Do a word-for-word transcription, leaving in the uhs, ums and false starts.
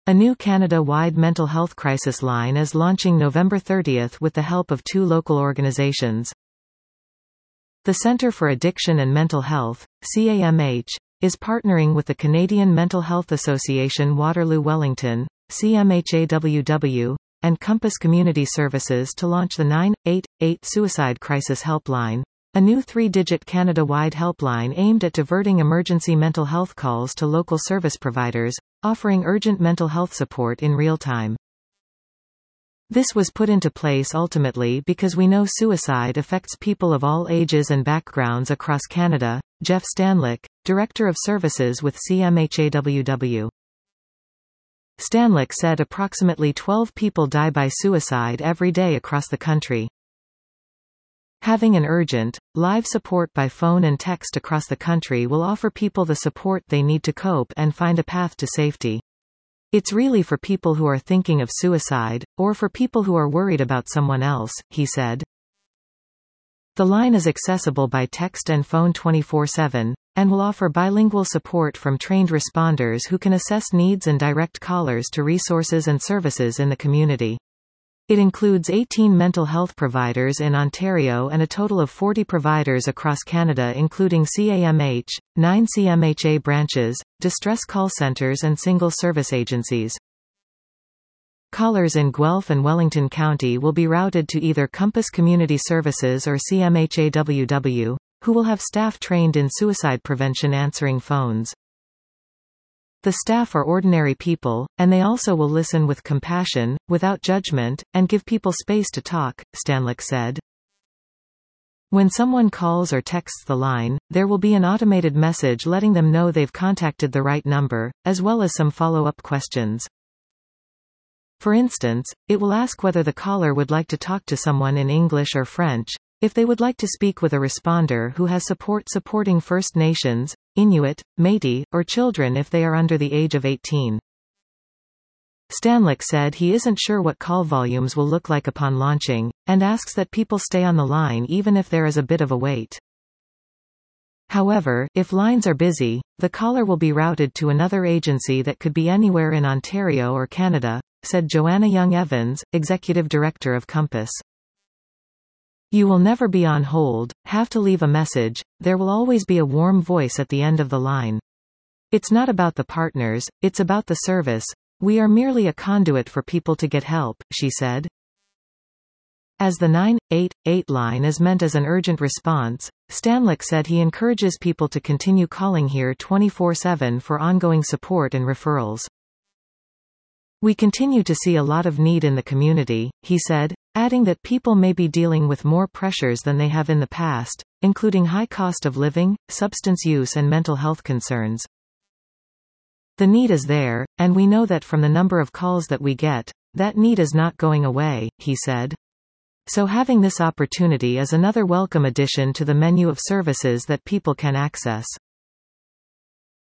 A new Canada-wide mental health crisis line is launching November thirtieth with the help of two local organizations. The Centre for Addiction and Mental Health, C A M H, is partnering with the Canadian Mental Health Association Waterloo Wellington, C M H A W W, and Compass Community Services to launch the nine eight eight Suicide Crisis Helpline, a new three-digit Canada-wide helpline aimed at diverting emergency mental health calls to local service providers, offering urgent mental health support in real time. This was put into place ultimately because we know suicide affects people of all ages and backgrounds across Canada, Jeff Stanlick, Director of Services with C M H A W W. Stanlick said approximately twelve people die by suicide every day across the country. Having an urgent, live support by phone and text across the country will offer people the support they need to cope and find a path to safety. It's really for people who are thinking of suicide, or for people who are worried about someone else, he said. The line is accessible by text and phone twenty-four seven, and will offer bilingual support from trained responders who can assess needs and direct callers to resources and services in the community. It includes eighteen mental health providers in Ontario and a total of forty providers across Canada including C A M H, nine C M H A branches, distress call centres and single service agencies. Callers in Guelph and Wellington County will be routed to either Compass Community Services or C M H A W W, who will have staff trained in suicide prevention answering phones. The staff are ordinary people, and they also will listen with compassion, without judgment, and give people space to talk, Stanlick said. When someone calls or texts the line, there will be an automated message letting them know they've contacted the right number, as well as some follow-up questions. For instance, it will ask whether the caller would like to talk to someone in English or French, if they would like to speak with a responder who has support supporting First Nations, Inuit, Métis, or children if they are under the age of eighteen. Stanlick said he isn't sure what call volumes will look like upon launching, and asks that people stay on the line even if there is a bit of a wait. However, if lines are busy, the caller will be routed to another agency that could be anywhere in Ontario or Canada, said Joanna Young-Evans, Executive Director of Compass. You will never be on hold, have to leave a message, there will always be a warm voice at the end of the line. It's not about the partners, it's about the service. We are merely a conduit for people to get help, she said. As the nine eight eight line is meant as an urgent response, Stanlick said he encourages people to continue calling here twenty-four seven for ongoing support and referrals. We continue to see a lot of need in the community, he said, adding that people may be dealing with more pressures than they have in the past, including high cost of living, substance use and mental health concerns. The need is there, and we know that from the number of calls that we get, that need is not going away, he said. So having this opportunity is another welcome addition to the menu of services that people can access.